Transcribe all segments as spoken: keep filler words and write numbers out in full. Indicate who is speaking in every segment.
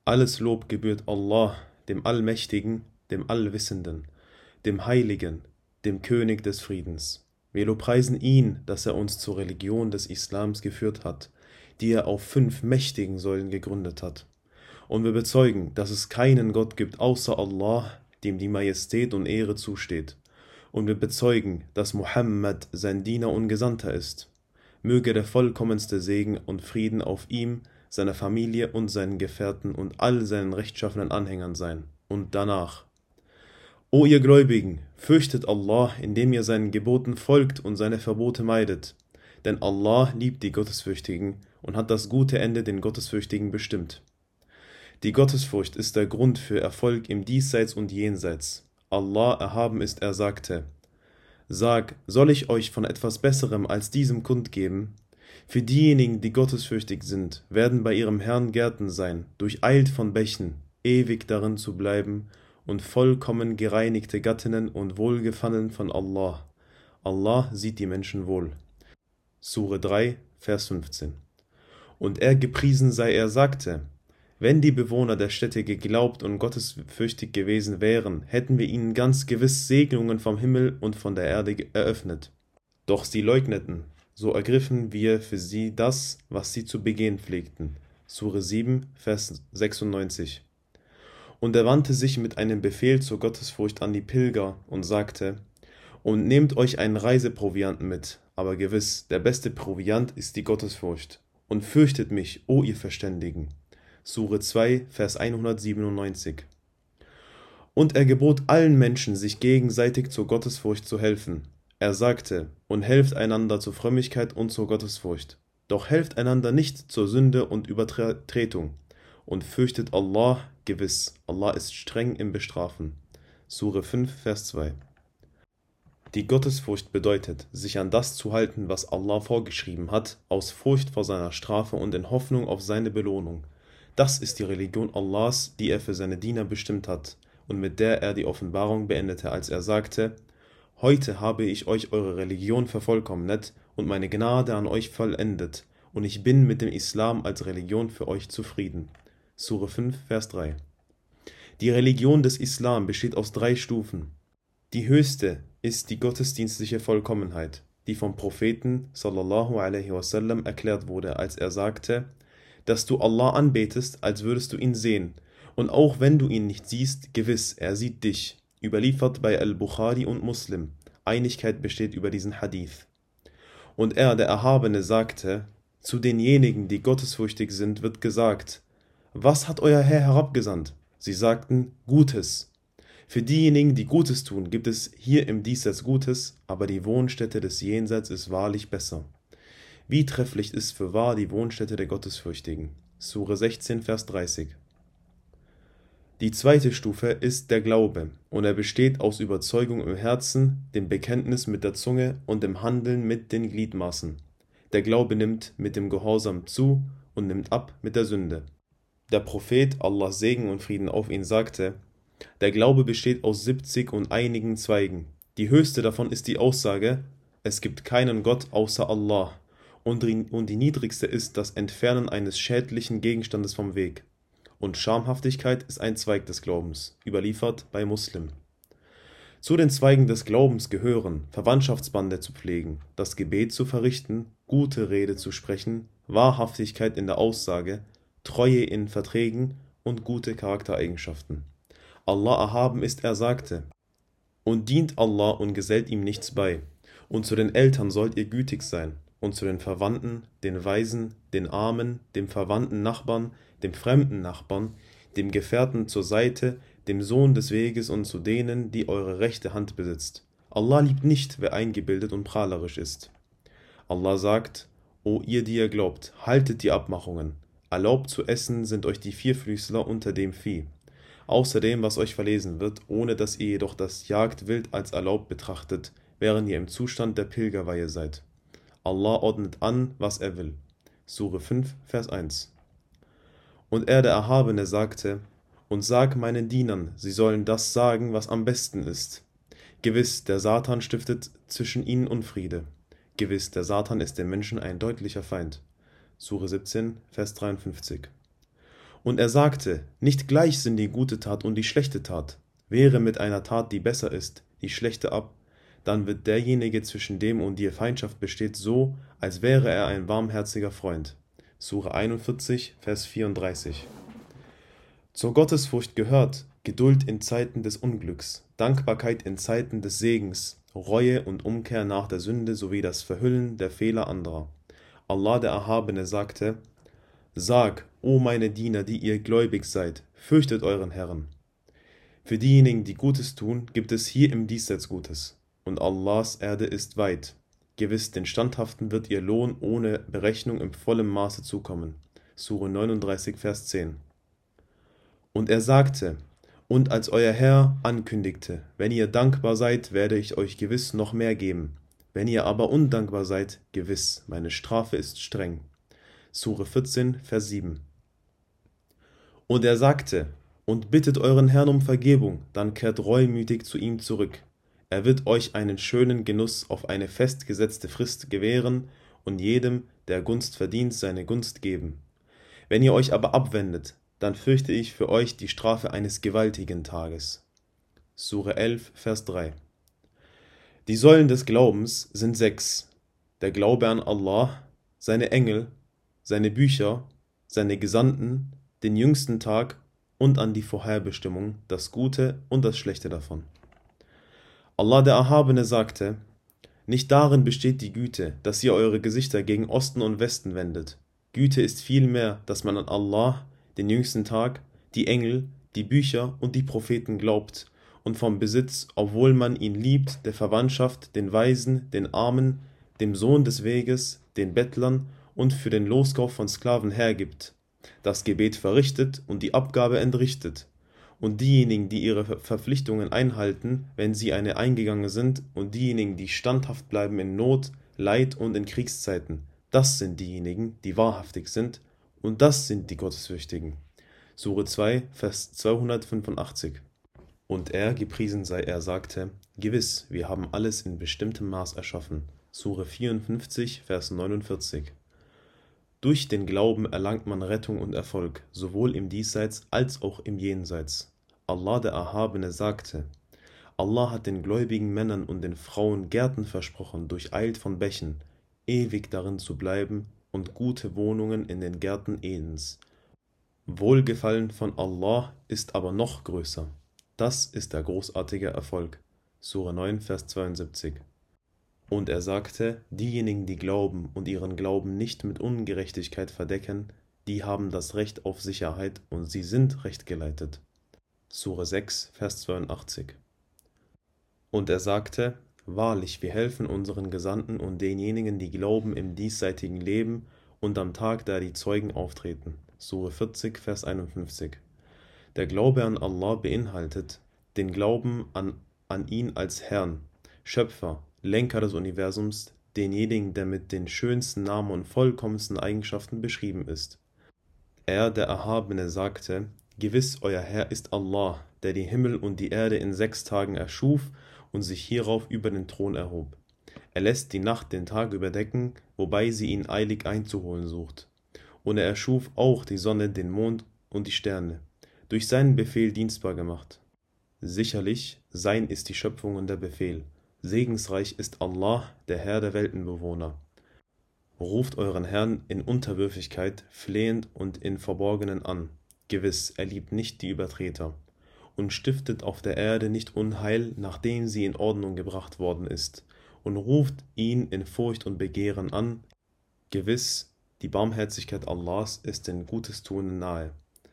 Speaker 1: Alles Lob gebührt Allah, dem Allmächtigen, dem Allwissenden, dem Heiligen, dem König des Friedens. Wir lobpreisen ihn, dass er uns zur Religion des Islams geführt hat, die er auf fünf mächtigen Säulen gegründet hat. Und wir bezeugen, dass es keinen Gott gibt außer Allah, dem die Majestät und Ehre zusteht. Und wir bezeugen, dass Muhammad sein Diener und Gesandter ist. Möge der vollkommenste Segen und Frieden auf ihm, seiner Familie und seinen Gefährten und all seinen rechtschaffenen Anhängern sein. Und danach: O ihr Gläubigen, fürchtet Allah, indem ihr seinen Geboten folgt und seine Verbote meidet. Denn Allah liebt die Gottesfürchtigen und hat das gute Ende den Gottesfürchtigen bestimmt. Die Gottesfurcht ist der Grund für Erfolg im Diesseits und Jenseits. Allah erhaben ist, er sagte: Sag, soll ich euch von etwas Besserem als diesem kundgeben? Für diejenigen, die gottesfürchtig sind, werden bei ihrem Herrn Gärten sein, durcheilt von Bächen, ewig darin zu bleiben, und vollkommen gereinigte Gattinnen und Wohlgefallen von Allah. Allah sieht die Menschen wohl. Sure drei, Vers fünfzehn. Und er gepriesen sei, er sagte: Wenn die Bewohner der Städte geglaubt und gottesfürchtig gewesen wären, hätten wir ihnen ganz gewiss Segnungen vom Himmel und von der Erde eröffnet. Doch sie leugneten, so ergriffen wir für sie das, was sie zu begehen pflegten. Sure sieben, Vers sechsundneunzig. Und er wandte sich mit einem Befehl zur Gottesfurcht an die Pilger und sagte: Und nehmt euch einen Reiseprovianten mit, aber gewiss, der beste Proviant ist die Gottesfurcht. Und fürchtet mich, o ihr Verständigen. Sure zwei, Vers hundertsiebenundneunzig. Und er gebot allen Menschen, sich gegenseitig zur Gottesfurcht zu helfen. Er sagte: Und helft einander zur Frömmigkeit und zur Gottesfurcht. Doch helft einander nicht zur Sünde und Übertretung. Und fürchtet Allah, gewiss, Allah ist streng im Bestrafen. Sure fünf, Vers zwei. Die Gottesfurcht bedeutet, sich an das zu halten, was Allah vorgeschrieben hat, aus Furcht vor seiner Strafe und in Hoffnung auf seine Belohnung. Das ist die Religion Allahs, die er für seine Diener bestimmt hat und mit der er die Offenbarung beendete, als er sagte: Heute habe ich euch eure Religion vervollkommnet und meine Gnade an euch vollendet, und ich bin mit dem Islam als Religion für euch zufrieden. Sure fünf, Vers drei. Die Religion des Islam besteht aus drei Stufen. Die höchste ist die gottesdienstliche Vollkommenheit, die vom Propheten sallallahu alaihi wasallam erklärt wurde, als er sagte, dass du Allah anbetest, als würdest du ihn sehen, und auch wenn du ihn nicht siehst, gewiss, er sieht dich. Überliefert bei Al-Bukhari und Muslim. Einigkeit besteht über diesen Hadith. Und er, der Erhabene, sagte: Zu denjenigen, die gottesfürchtig sind, wird gesagt: Was hat euer Herr herabgesandt? Sie sagten: Gutes. Für diejenigen, die Gutes tun, gibt es hier im Diesseits Gutes, aber die Wohnstätte des Jenseits ist wahrlich besser. Wie trefflich ist für wahr die Wohnstätte der Gottesfürchtigen. Sure sechzehn, Vers dreißig. Die zweite Stufe ist der Glaube, und er besteht aus Überzeugung im Herzen, dem Bekenntnis mit der Zunge und dem Handeln mit den Gliedmaßen. Der Glaube nimmt mit dem Gehorsam zu und nimmt ab mit der Sünde. Der Prophet, Allahs Segen und Frieden auf ihn, sagte: Der Glaube besteht aus siebzig und einigen Zweigen. Die höchste davon ist die Aussage: Es gibt keinen Gott außer Allah. Und die niedrigste ist das Entfernen eines schädlichen Gegenstandes vom Weg. Und Schamhaftigkeit ist ein Zweig des Glaubens, überliefert bei Muslim. Zu den Zweigen des Glaubens gehören, Verwandtschaftsbande zu pflegen, das Gebet zu verrichten, gute Rede zu sprechen, Wahrhaftigkeit in der Aussage, Treue in Verträgen und gute Charaktereigenschaften. Allah erhaben ist, er sagte: Und dient Allah und gesellt ihm nichts bei. Und zu den Eltern sollt ihr gütig sein. Und zu den Verwandten, den Waisen, den Armen, dem verwandten Nachbarn, dem fremden Nachbarn, dem Gefährten zur Seite, dem Sohn des Weges und zu denen, die eure rechte Hand besitzt. Allah liebt nicht, wer eingebildet und prahlerisch ist. Allah sagt: O ihr, die ihr glaubt, haltet die Abmachungen. Erlaubt zu essen sind euch die Vierfüßler unter dem Vieh. Außerdem, was euch verlesen wird, ohne dass ihr jedoch das Jagdwild als erlaubt betrachtet, während ihr im Zustand der Pilgerweihe seid. Allah ordnet an, was er will. Sure fünf, Vers eins. Und er, der Erhabene, sagte: Und sag meinen Dienern, sie sollen das sagen, was am besten ist. Gewiss, der Satan stiftet zwischen ihnen Unfriede. Gewiss, der Satan ist dem Menschen ein deutlicher Feind. Sure siebzehn, Vers dreiundfünfzig. Und er sagte, nicht gleich sind die gute Tat und die schlechte Tat. Wehre mit einer Tat, die besser ist, die schlechte ab, dann wird derjenige, zwischen dem und dir Feindschaft besteht, so, als wäre er ein warmherziger Freund. Sure einundvierzig, Vers vierunddreißig. Zur Gottesfurcht gehört Geduld in Zeiten des Unglücks, Dankbarkeit in Zeiten des Segens, Reue und Umkehr nach der Sünde sowie das Verhüllen der Fehler anderer. Allah der Erhabene sagte, Sag, o meine Diener, die ihr gläubig seid, fürchtet euren Herrn. Für diejenigen, die Gutes tun, gibt es hier im Diesseits Gutes, und Allahs Erde ist weit. Gewiss, den Standhaften wird ihr Lohn ohne Berechnung im vollen Maße zukommen. Sure neununddreißig, Vers zehn. Und er sagte, und als euer Herr ankündigte, wenn ihr dankbar seid, werde ich euch gewiss noch mehr geben. Wenn ihr aber undankbar seid, gewiss, meine Strafe ist streng. Sure vierzehn, Vers sieben. Und er sagte, und bittet euren Herrn um Vergebung, dann kehrt reumütig zu ihm zurück. Er wird euch einen schönen Genuss auf eine festgesetzte Frist gewähren und jedem, der Gunst verdient, seine Gunst geben. Wenn ihr euch aber abwendet, dann fürchte ich für euch die Strafe eines gewaltigen Tages. Sure elf, Vers drei. Die Säulen des Glaubens sind sechs: der Glaube an Allah, seine Engel, seine Bücher, seine Gesandten, den jüngsten Tag und an die Vorherbestimmung, das Gute und das Schlechte davon. Allah der Erhabene sagte, nicht darin besteht die Güte, dass ihr eure Gesichter gegen Osten und Westen wendet. Güte ist vielmehr, dass man an Allah, den jüngsten Tag, die Engel, die Bücher und die Propheten glaubt und vom Besitz, obwohl man ihn liebt, der Verwandtschaft, den Weisen, den Armen, dem Sohn des Weges, den Bettlern und für den Loskauf von Sklaven hergibt, das Gebet verrichtet und die Abgabe entrichtet, und diejenigen, die ihre Verpflichtungen einhalten, wenn sie eine eingegangen sind, und diejenigen, die standhaft bleiben in Not, Leid und in Kriegszeiten, das sind diejenigen, die wahrhaftig sind, und das sind die Gottesfürchtigen. Sure zwei, Vers zweihundertfünfundachtzig. Und er, gepriesen sei er, sagte, gewiss, wir haben alles in bestimmtem Maß erschaffen. Sure vierundfünfzig, Vers neunundvierzig. Durch den Glauben erlangt man Rettung und Erfolg, sowohl im Diesseits als auch im Jenseits. Allah der Erhabene sagte, Allah hat den gläubigen Männern und den Frauen Gärten versprochen, durcheilt von Bächen, ewig darin zu bleiben und gute Wohnungen in den Gärten Edens. Wohlgefallen von Allah ist aber noch größer. Das ist der großartige Erfolg. Sure neun, Vers zweiundsiebzig. Und er sagte, diejenigen, die glauben und ihren Glauben nicht mit Ungerechtigkeit verdecken, die haben das Recht auf Sicherheit und sie sind rechtgeleitet. Sure sechs, Vers zweiundachtzig. Und er sagte, wahrlich, wir helfen unseren Gesandten und denjenigen, die glauben im diesseitigen Leben und am Tag, da die Zeugen auftreten. Sure vierzig, Vers einundfünfzig. Der Glaube an Allah beinhaltet den Glauben an, an ihn als Herrn, Schöpfer, Lenker des Universums, denjenigen, der mit den schönsten Namen und vollkommensten Eigenschaften beschrieben ist. Er, der Erhabene, sagte, gewiss, euer Herr ist Allah, der die Himmel und die Erde in sechs Tagen erschuf und sich hierauf über den Thron erhob. Er lässt die Nacht den Tag überdecken, wobei sie ihn eilig einzuholen sucht. Und er erschuf auch die Sonne, den Mond und die Sterne, durch seinen Befehl dienstbar gemacht. Sicherlich, sein ist die Schöpfung und der Befehl. Segensreich ist Allah, der Herr der Weltenbewohner. Ruft euren Herrn in Unterwürfigkeit, flehend und in Verborgenen an. Gewiss, er liebt nicht die Übertreter. Und stiftet auf der Erde nicht Unheil, nachdem sie in Ordnung gebracht worden ist. Und ruft ihn in Furcht und Begehren an. Gewiss, die Barmherzigkeit Allahs ist den Gutes Tuenden nahe.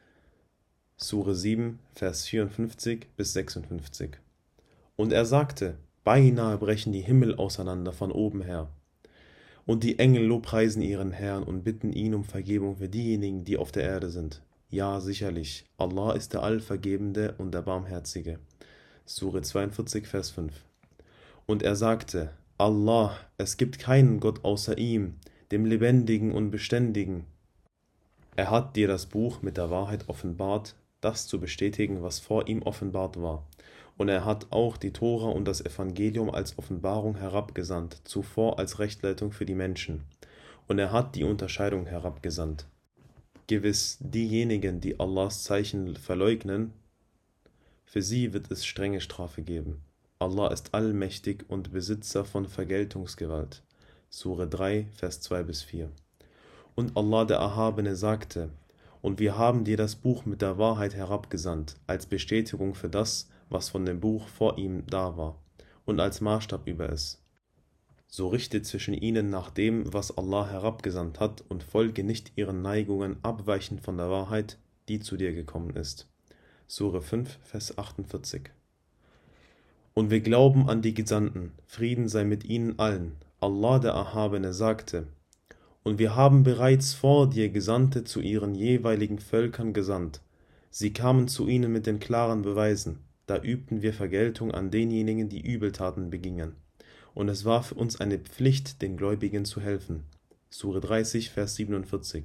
Speaker 1: Sure sieben, Vers vierundfünfzig bis sechsundfünfzig. Und er sagte, beinahe brechen die Himmel auseinander von oben her. Und die Engel lobpreisen ihren Herrn und bitten ihn um Vergebung für diejenigen, die auf der Erde sind. Ja, sicherlich, Allah ist der Allvergebende und der Barmherzige. Sure zweiundvierzig, Vers fünf. Und er sagte, Allah, es gibt keinen Gott außer ihm, dem Lebendigen und Beständigen. Er hat dir das Buch mit der Wahrheit offenbart, das zu bestätigen, was vor ihm offenbart war. Und er hat auch die Tora und das Evangelium als Offenbarung herabgesandt, zuvor als Rechtleitung für die Menschen. Und er hat die Unterscheidung herabgesandt. Gewiss, diejenigen, die Allahs Zeichen verleugnen, für sie wird es strenge Strafe geben. Allah ist allmächtig und Besitzer von Vergeltungsgewalt. Sure drei, Vers zwei bis vier. Und Allah der Erhabene sagte: Und wir haben dir das Buch mit der Wahrheit herabgesandt, als Bestätigung für das, was von dem Buch vor ihm da war, und als Maßstab über es. So richte zwischen ihnen nach dem, was Allah herabgesandt hat, und folge nicht ihren Neigungen abweichend von der Wahrheit, die zu dir gekommen ist. Sure fünf, Vers achtundvierzig. Und wir glauben an die Gesandten, Frieden sei mit ihnen allen. Allah der Erhabene sagte: Und wir haben bereits vor dir Gesandte zu ihren jeweiligen Völkern gesandt. Sie kamen zu ihnen mit den klaren Beweisen. Da übten wir Vergeltung an denjenigen, die Übeltaten begingen. Und es war für uns eine Pflicht, den Gläubigen zu helfen. Sure dreißig, Vers siebenundvierzig.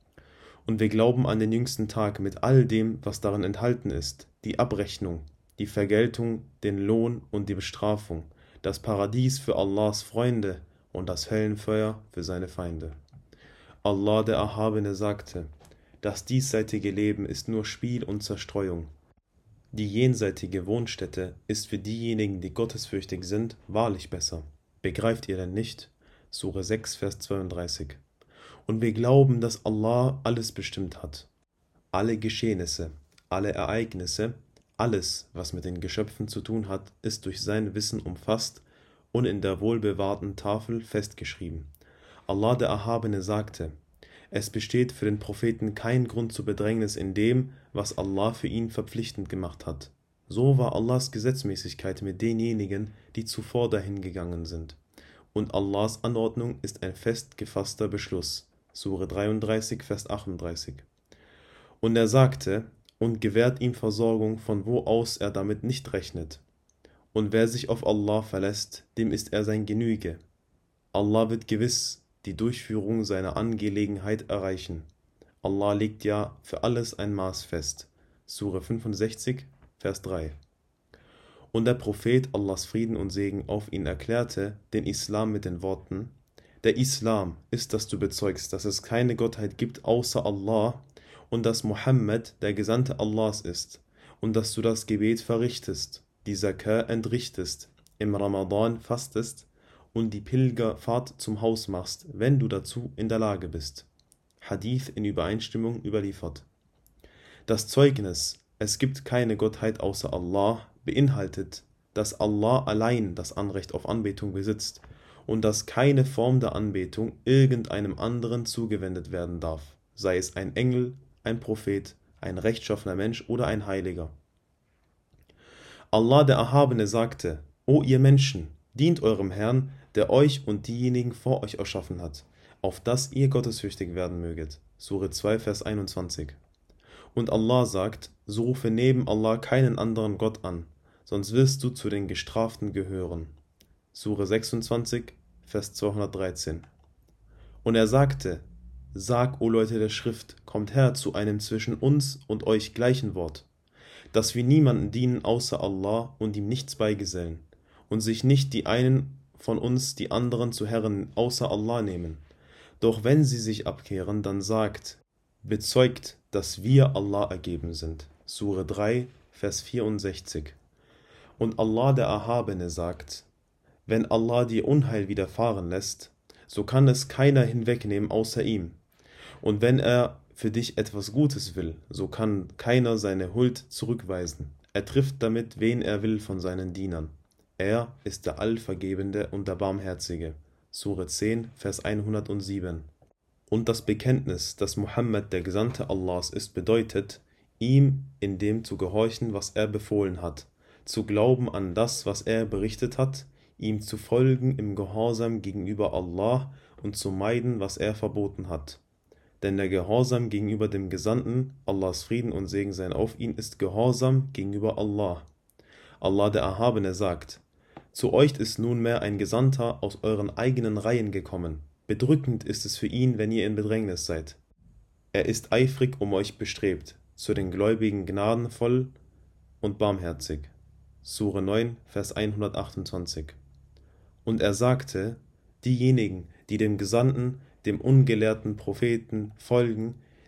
Speaker 1: Und wir glauben an den jüngsten Tag mit all dem, was darin enthalten ist, die Abrechnung, die Vergeltung, den Lohn und die Bestrafung, das Paradies für Allahs Freunde und das Höllenfeuer für seine Feinde. Allah der Erhabene sagte: Das diesseitige Leben ist nur Spiel und Zerstreuung. Die jenseitige Wohnstätte ist für diejenigen, die gottesfürchtig sind, wahrlich besser. Begreift ihr denn nicht? Sure sechs, Vers zweiunddreißig. Und wir glauben, dass Allah alles bestimmt hat. Alle Geschehnisse, alle Ereignisse, alles, was mit den Geschöpfen zu tun hat, ist durch sein Wissen umfasst und in der wohlbewahrten Tafel festgeschrieben. Allah der Erhabene sagte: Es besteht für den Propheten kein Grund zur Bedrängnis in dem, was Allah für ihn verpflichtend gemacht hat. So war Allahs Gesetzmäßigkeit mit denjenigen, die zuvor dahingegangen sind. Und Allahs Anordnung ist ein fest gefasster Beschluss. Sure dreiunddreißig, Vers achtunddreißig. Und er sagte: Und gewährt ihm Versorgung, von wo aus er damit nicht rechnet. Und wer sich auf Allah verlässt, dem ist er sein Genüge. Allah wird gewiss die Durchführung seiner Angelegenheit erreichen. Allah legt ja für alles ein Maß fest. Sure fünfundsechzig, Vers drei. Und der Prophet, Allahs Frieden und Segen auf ihn, erklärte den Islam mit den Worten: Der Islam ist, dass du bezeugst, dass es keine Gottheit gibt außer Allah und dass Muhammad der Gesandte Allahs ist und dass du das Gebet verrichtest, die Zakah entrichtest, im Ramadan fastest und die Pilgerfahrt zum Haus machst, wenn du dazu in der Lage bist. Hadith in Übereinstimmung überliefert. Das Zeugnis, es gibt keine Gottheit außer Allah, beinhaltet, dass Allah allein das Anrecht auf Anbetung besitzt und dass keine Form der Anbetung irgendeinem anderen zugewendet werden darf, sei es ein Engel, ein Prophet, ein rechtschaffener Mensch oder ein Heiliger. Allah der Erhabene sagte: O ihr Menschen, dient eurem Herrn, der euch und diejenigen vor euch erschaffen hat, auf dass ihr gottesfürchtig werden möget. Sure zwei, Vers einundzwanzig. Und Allah sagt: So rufe neben Allah keinen anderen Gott an, sonst wirst du zu den Gestraften gehören. Sure sechsundzwanzig, Vers zweihundertdreizehn. Und er sagte: Sag, o Leute der Schrift, kommt her zu einem zwischen uns und euch gleichen Wort, dass wir niemanden dienen außer Allah und ihm nichts beigesellen, und sich nicht die einen von uns die anderen zu Herren außer Allah nehmen. Doch wenn sie sich abkehren, dann sagt: Bezeugt, dass wir Allah ergeben sind. Sure drei, Vers vierundsechzig. Und Allah der Erhabene sagt: Wenn Allah dir Unheil widerfahren lässt, so kann es keiner hinwegnehmen außer ihm. Und wenn er für dich etwas Gutes will, so kann keiner seine Huld zurückweisen. Er trifft damit, wen er will von seinen Dienern. Er ist der Allvergebende und der Barmherzige. Sure zehn, Vers hundertsieben. Und das Bekenntnis, dass Muhammad der Gesandte Allahs ist, bedeutet, ihm in dem zu gehorchen, was er befohlen hat, zu glauben an das, was er berichtet hat, ihm zu folgen im Gehorsam gegenüber Allah und zu meiden, was er verboten hat. Denn der Gehorsam gegenüber dem Gesandten, Allahs Frieden und Segen sein auf ihn, ist Gehorsam gegenüber Allah. Allah der Erhabene sagt: Zu euch ist nunmehr ein Gesandter aus euren eigenen Reihen gekommen. Bedrückend ist es für ihn, wenn ihr in Bedrängnis seid. Er ist eifrig um euch bestrebt, zu den Gläubigen gnadenvoll und barmherzig. Sure neun, Vers hundertachtundzwanzig. Und er sagte: Diejenigen, die dem Gesandten, dem ungelehrten Propheten folgen,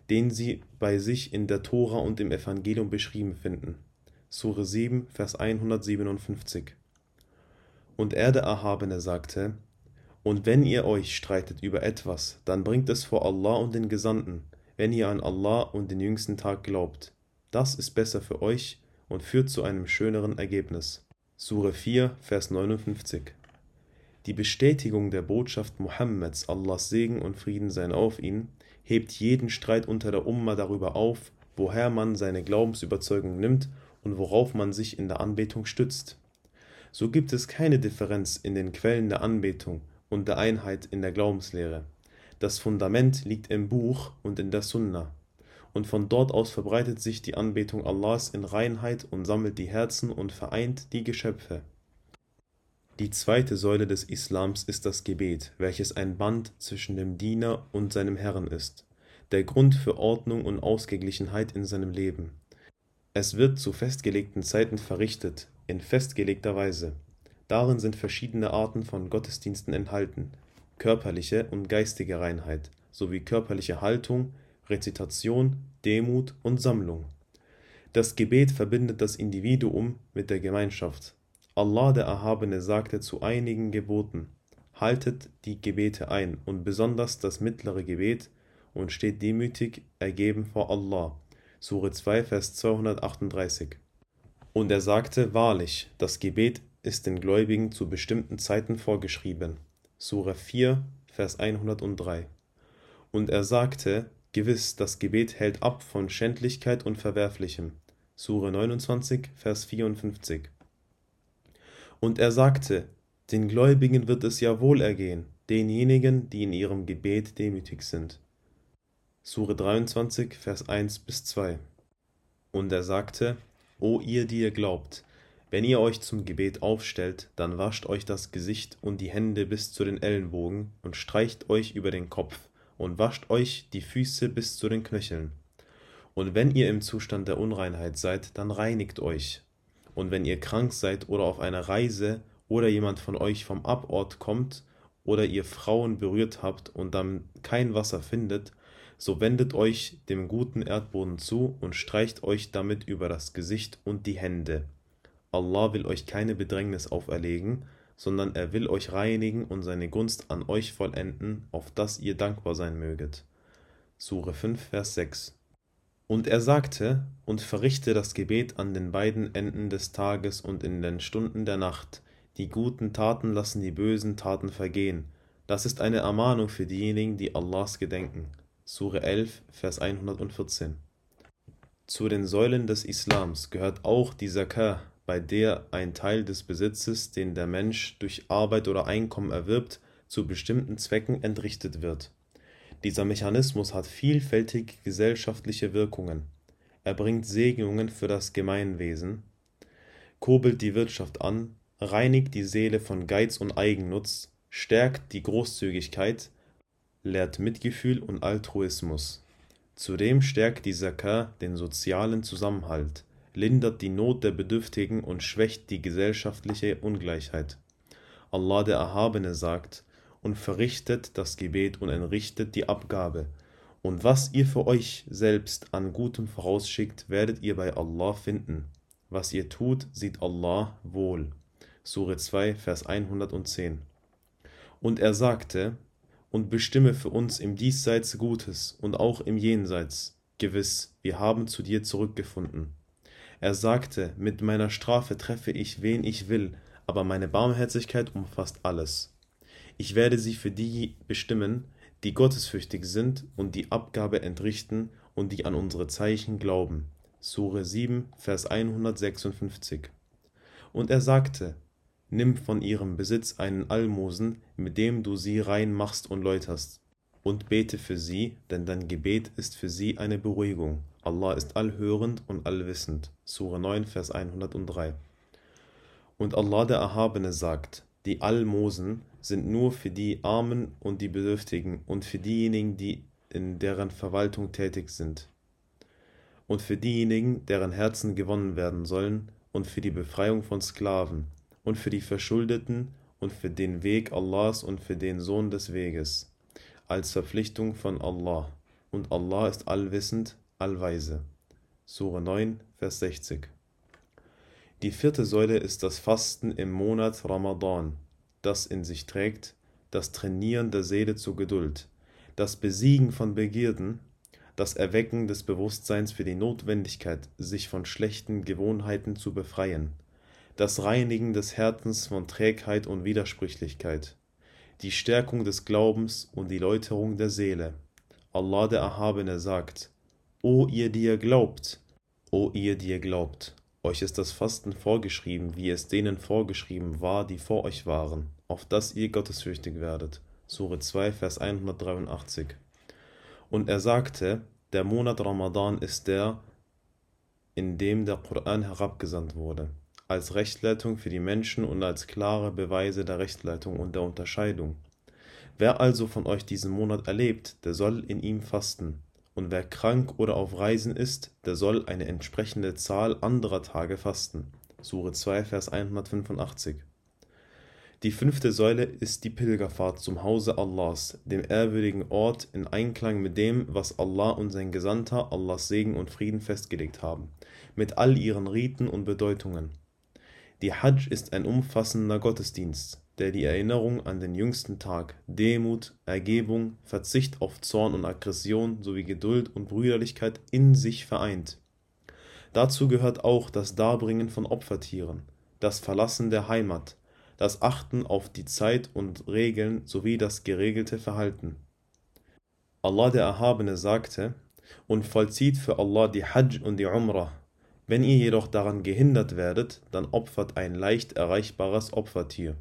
Speaker 1: den sie bei sich in der Tora und im Evangelium beschrieben finden. Sure sieben, Vers hundertsiebenundfünfzig. Und er, der Erhabene, sagte: Und wenn ihr euch streitet über etwas, dann bringt es vor Allah und den Gesandten, wenn ihr an Allah und den jüngsten Tag glaubt. Das ist besser für euch und führt zu einem schöneren Ergebnis. Sure vier, Vers neunundfünfzig. Die Bestätigung der Botschaft Mohammeds, Allahs Segen und Frieden seien auf ihn, hebt jeden Streit unter der Umma darüber auf, woher man seine Glaubensüberzeugung nimmt und worauf man sich in der Anbetung stützt. So gibt es keine Differenz in den Quellen der Anbetung und der Einheit in der Glaubenslehre. Das Fundament liegt im Buch und in der Sunna. Und von dort aus verbreitet sich die Anbetung Allahs in Reinheit und sammelt die Herzen und vereint die Geschöpfe. Die zweite Säule des Islams ist das Gebet, welches ein Band zwischen dem Diener und seinem Herrn ist, der Grund für Ordnung und Ausgeglichenheit in seinem Leben. Es wird zu festgelegten Zeiten verrichtet, in festgelegter Weise. Darin sind verschiedene Arten von Gottesdiensten enthalten, körperliche und geistige Reinheit, sowie körperliche Haltung, Rezitation, Demut und Sammlung. Das Gebet verbindet das Individuum mit der Gemeinschaft. Allah der Erhabene sagte zu einigen Geboten: Haltet die Gebete ein und besonders das mittlere Gebet und steht demütig ergeben vor Allah. Sure zwei, Vers zweihundertachtunddreißig. Und er sagte: Wahrlich, das Gebet ist den Gläubigen zu bestimmten Zeiten vorgeschrieben. Sure vier, Vers hundertdrei. Und er sagte: Gewiss, das Gebet hält ab von Schändlichkeit und Verwerflichem. Sure neunundzwanzig, Vers vierundfünfzig. Und er sagte: Den Gläubigen wird es ja wohl ergehen, denjenigen, die in ihrem Gebet demütig sind. Sure dreiundzwanzig, Vers eins bis zwei. Und er sagte: O ihr, die ihr glaubt, wenn ihr euch zum Gebet aufstellt, dann wascht euch das Gesicht und die Hände bis zu den Ellenbogen und streicht euch über den Kopf und wascht euch die Füße bis zu den Knöcheln. Und wenn ihr im Zustand der Unreinheit seid, dann reinigt euch. Und wenn ihr krank seid oder auf einer Reise oder jemand von euch vom Abort kommt oder ihr Frauen berührt habt und dann kein Wasser findet, so wendet euch dem guten Erdboden zu und streicht euch damit über das Gesicht und die Hände. Allah will euch keine Bedrängnis auferlegen, sondern er will euch reinigen und seine Gunst an euch vollenden, auf das ihr dankbar sein möget. Sure fünf, Vers sechs. Und er sagte: Und verrichte das Gebet an den beiden Enden des Tages und in den Stunden der Nacht. Die guten Taten lassen die bösen Taten vergehen. Das ist eine Ermahnung für diejenigen, die Allahs gedenken. Sure elf, Vers hundertvierzehn. Zu den Säulen des Islams gehört auch die Zakah, bei der ein Teil des Besitzes, den der Mensch durch Arbeit oder Einkommen erwirbt, zu bestimmten Zwecken entrichtet wird. Dieser Mechanismus hat vielfältige gesellschaftliche Wirkungen. Er bringt Segnungen für das Gemeinwesen, kurbelt die Wirtschaft an, reinigt die Seele von Geiz und Eigennutz, stärkt die Großzügigkeit, lehrt Mitgefühl und Altruismus. Zudem stärkt die Zakah den sozialen Zusammenhalt, lindert die Not der Bedürftigen und schwächt die gesellschaftliche Ungleichheit. Allah der Erhabene sagt: Und verrichtet das Gebet und entrichtet die Abgabe. Und was ihr für euch selbst an Gutem vorausschickt, werdet ihr bei Allah finden. Was ihr tut, sieht Allah wohl. Sure zwei, Vers hundertzehn. Und er sagte: Und bestimme für uns im Diesseits Gutes und auch im Jenseits. Gewiss, wir haben zu dir zurückgefunden. Er sagte: Mit meiner Strafe treffe ich, wen ich will, aber meine Barmherzigkeit umfasst alles. Ich werde sie für die bestimmen, die gottesfürchtig sind und die Abgabe entrichten und die an unsere Zeichen glauben. Sure sieben, Vers hundertsechsundfünfzig. Und er sagte: Nimm von ihrem Besitz einen Almosen, mit dem du sie rein machst und läuterst, und bete für sie, denn dein Gebet ist für sie eine Beruhigung. Allah ist allhörend und allwissend. Sure neun, Vers hundertdrei. Und Allah der Erhabene sagt: Die Almosen sind nur für die Armen und die Bedürftigen und für diejenigen, die in deren Verwaltung tätig sind, und für diejenigen, deren Herzen gewonnen werden sollen, und für die Befreiung von Sklaven, und für die Verschuldeten, und für den Weg Allahs und für den Sohn des Weges, als Verpflichtung von Allah. und Allah ist allwissend, allweise. Sure neun, Vers sechzig. Die vierte Säule ist das Fasten im Monat Ramadan, das in sich trägt das Trainieren der Seele zur Geduld, das Besiegen von Begierden, das Erwecken des Bewusstseins für die Notwendigkeit, sich von schlechten Gewohnheiten zu befreien, das Reinigen des Herzens von Trägheit und Widersprüchlichkeit, die Stärkung des Glaubens und die Läuterung der Seele. Allah der Erhabene sagt: O ihr, die ihr glaubt, O ihr, die ihr glaubt, euch ist das Fasten vorgeschrieben, wie es denen vorgeschrieben war, die vor euch waren, auf dass ihr gottesfürchtig werdet. Sure zwei, Vers hundertdreiundachtzig. Und er sagte, der Monat Ramadan ist der, in dem der Koran herabgesandt wurde, als Rechtleitung für die Menschen und als klare Beweise der Rechtleitung und der Unterscheidung. Wer also von euch diesen Monat erlebt, der soll in ihm fasten. Und wer krank oder auf Reisen ist, der soll eine entsprechende Zahl anderer Tage fasten. Sure zwei, Vers hundertfünfundachtzig. Die fünfte Säule ist die Pilgerfahrt zum Hause Allahs, dem ehrwürdigen Ort, in Einklang mit dem, was Allah und sein Gesandter, Allahs Segen und Frieden festgelegt haben, mit all ihren Riten und Bedeutungen. Die Hajj ist ein umfassender Gottesdienst, der die Erinnerung an den jüngsten Tag, Demut, Ergebung, Verzicht auf Zorn und Aggression sowie Geduld und Brüderlichkeit in sich vereint. Dazu gehört auch das Darbringen von Opfertieren, das Verlassen der Heimat, das Achten auf die Zeit und Regeln sowie das geregelte Verhalten. Allah der Erhabene sagte: Und vollzieht für Allah die Hajj und die Umrah. Wenn ihr jedoch daran gehindert werdet, dann opfert ein leicht erreichbares Opfertier.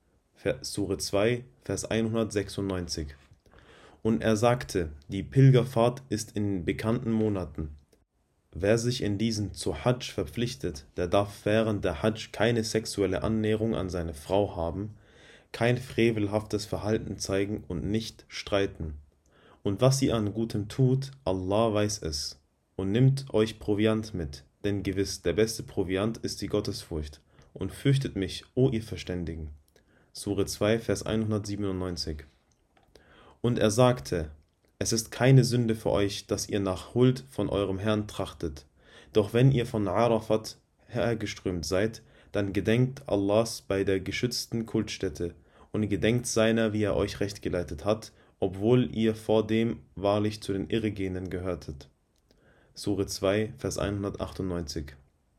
Speaker 1: Sure zwei, Vers hundertsechsundneunzig. Und er sagte, die Pilgerfahrt ist in bekannten Monaten. Wer sich in diesen zu Hajj verpflichtet, der darf während der Hajj keine sexuelle Annäherung an seine Frau haben, kein frevelhaftes Verhalten zeigen und nicht streiten. Und was ihr an Gutem tut, Allah weiß es. Und nimmt euch Proviant mit, denn gewiss, der beste Proviant ist die Gottesfurcht. Und fürchtet mich, o ihr Verständigen. Sure zwei, Vers hundertsiebenundneunzig. Und er sagte, es ist keine Sünde für euch, dass ihr nach Huld von eurem Herrn trachtet. Doch wenn ihr von Arafat hergeströmt seid, dann gedenkt Allahs bei der geschützten Kultstätte und gedenkt seiner, wie er euch recht geleitet hat, obwohl ihr vordem wahrlich zu den Irregehenden gehörtet. Sure zwei, Vers hundertachtundneunzig.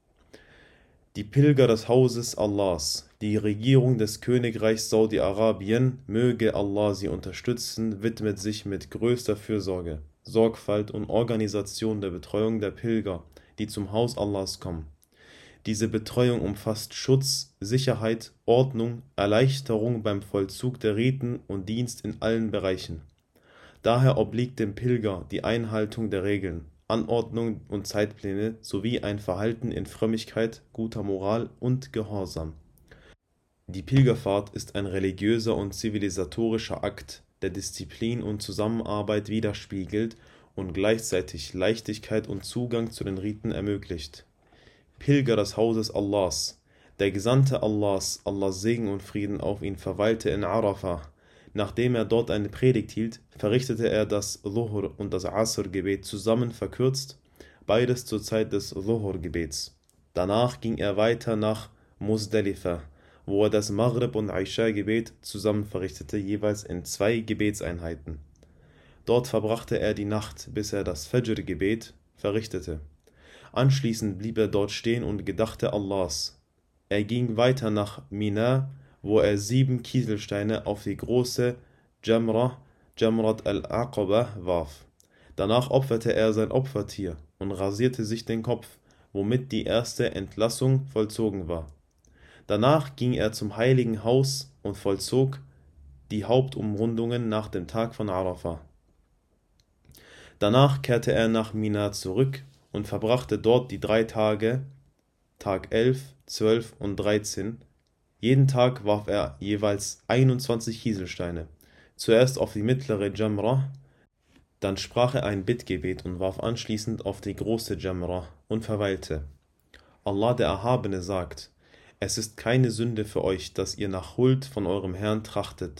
Speaker 1: Die Pilger des Hauses Allahs, die Regierung des Königreichs Saudi-Arabien, möge Allah sie unterstützen, widmet sich mit größter Fürsorge, Sorgfalt und Organisation der Betreuung der Pilger, die zum Haus Allahs kommen. Diese Betreuung umfasst Schutz, Sicherheit, Ordnung, Erleichterung beim Vollzug der Riten und Dienst in allen Bereichen. Daher obliegt dem Pilger die Einhaltung der Regeln, Anordnung und Zeitpläne sowie ein Verhalten in Frömmigkeit, guter Moral und Gehorsam. Die Pilgerfahrt ist ein religiöser und zivilisatorischer Akt, der Disziplin und Zusammenarbeit widerspiegelt und gleichzeitig Leichtigkeit und Zugang zu den Riten ermöglicht. Pilger des Hauses Allahs, der Gesandte Allahs, Allahs Segen und Frieden auf ihn, verweilte in Arafah. Nachdem er dort eine Predigt hielt, verrichtete er das Dhuhr und das Asr-Gebet zusammen verkürzt, beides zur Zeit des Dhuhr-Gebets. Danach ging er weiter nach Muzdalifa, wo er das Maghrib- und Isha-Gebet zusammen verrichtete, jeweils in zwei Gebetseinheiten. Dort verbrachte er die Nacht, bis er das Fajr-Gebet verrichtete. Anschließend blieb er dort stehen und gedachte Allahs. Er ging weiter nach Mina, wo er sieben Kieselsteine auf die große Jamra, Jamrat al-Aqaba, warf. Danach opferte er sein Opfertier und rasierte sich den Kopf, womit die erste Entlassung vollzogen war. Danach ging er zum heiligen Haus und vollzog die Hauptumrundungen nach dem Tag von Arafah. Danach kehrte er nach Mina zurück und verbrachte dort die drei Tage, Tag elf, zwölf und dreizehn. Jeden Tag warf er jeweils einundzwanzig Kieselsteine, zuerst auf die mittlere Jamra, dann sprach er ein Bittgebet und warf anschließend auf die große Jamra und verweilte. Allah der Erhabene sagt, es ist keine Sünde für euch, dass ihr nach Huld von eurem Herrn trachtet,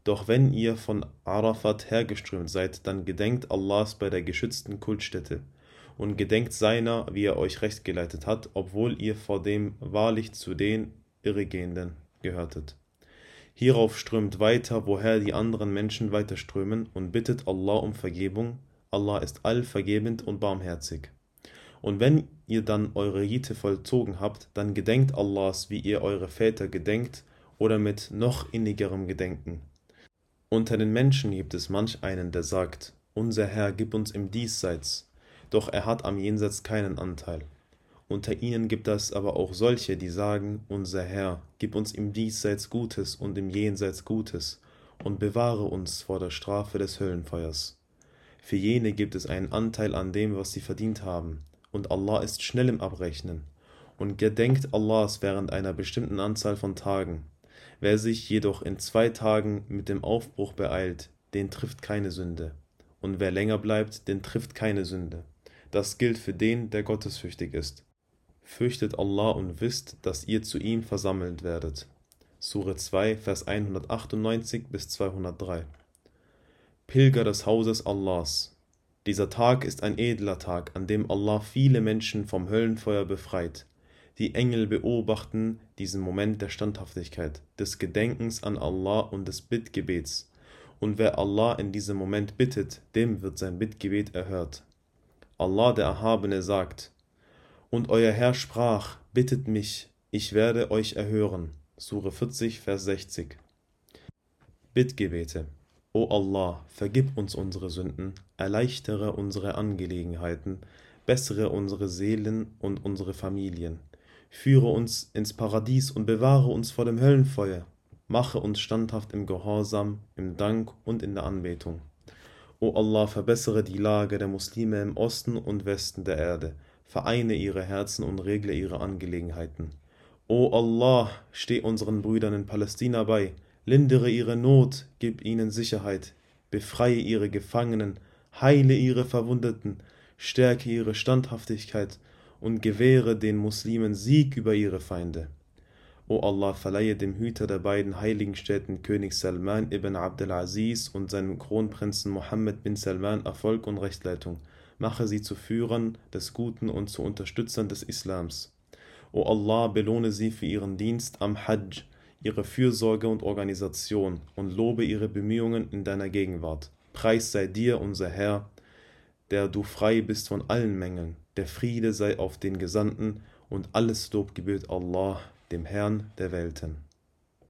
Speaker 1: Doch wenn ihr von Arafat hergeströmt seid, dann gedenkt Allahs bei der geschützten Kultstätte und gedenkt seiner, wie er euch recht geleitet hat, obwohl ihr vor dem wahrlich zu den Irregehenden gehörtet. Hierauf strömt weiter, woher die anderen Menschen weiterströmen, und bittet Allah um Vergebung. Allah ist allvergebend und barmherzig. Und wenn ihr dann eure Rite vollzogen habt, dann gedenkt Allahs, wie ihr eure Väter gedenkt, oder mit noch innigerem Gedenken. Unter den Menschen gibt es manch einen, der sagt: Unser Herr, gib uns im Diesseits, doch er hat am Jenseits keinen Anteil. Unter ihnen gibt es aber auch solche, die sagen: Unser Herr, gib uns im Diesseits Gutes und im Jenseits Gutes und bewahre uns vor der Strafe des Höllenfeuers. Für jene gibt es einen Anteil an dem, was sie verdient haben, und Allah ist schnell im Abrechnen. Und gedenkt Allahs während einer bestimmten Anzahl von Tagen. Wer sich jedoch in zwei Tagen mit dem Aufbruch beeilt, den trifft keine Sünde. Und wer länger bleibt, den trifft keine Sünde. Das gilt für den, der gottesfürchtig ist. Fürchtet Allah und wisst, dass ihr zu ihm versammelt werdet. Sure zwei, Vers hundertachtundneunzig bis zweihundertdrei. Pilger des Hauses Allahs. Dieser Tag ist ein edler Tag, an dem Allah viele Menschen vom Höllenfeuer befreit. Die Engel beobachten diesen Moment der Standhaftigkeit, des Gedenkens an Allah und des Bittgebets. Und wer Allah in diesem Moment bittet, dem wird sein Bittgebet erhört. Allah der Erhabene sagt: Und euer Herr sprach: Bittet mich, ich werde euch erhören. Sure vierzig, Vers sechzig. Bittgebete. O Allah, vergib uns unsere Sünden, erleichtere unsere Angelegenheiten, bessere unsere Seelen und unsere Familien. Führe uns ins Paradies und bewahre uns vor dem Höllenfeuer. Mache uns standhaft im Gehorsam, im Dank und in der Anbetung. O Allah, verbessere die Lage der Muslime im Osten und Westen der Erde. Vereine ihre Herzen und regle ihre Angelegenheiten. O Allah, steh unseren Brüdern in Palästina bei, lindere ihre Not, gib ihnen Sicherheit, befreie ihre Gefangenen, heile ihre Verwundeten, stärke ihre Standhaftigkeit und gewähre den Muslimen Sieg über ihre Feinde. O Allah, verleihe dem Hüter der beiden heiligen Städten, König Salman ibn Abdelaziz und seinem Kronprinzen Mohammed bin Salman, Erfolg und Rechtleitung. Mache sie zu Führern des Guten und zu Unterstützern des Islams. O Allah, belohne sie für ihren Dienst am Hajj, ihre Fürsorge und Organisation, und lobe ihre Bemühungen in deiner Gegenwart. Preis sei dir, unser Herr, der du frei bist von allen Mängeln. Der Friede sei auf den Gesandten, und alles Lob gebührt Allah, dem Herrn der Welten.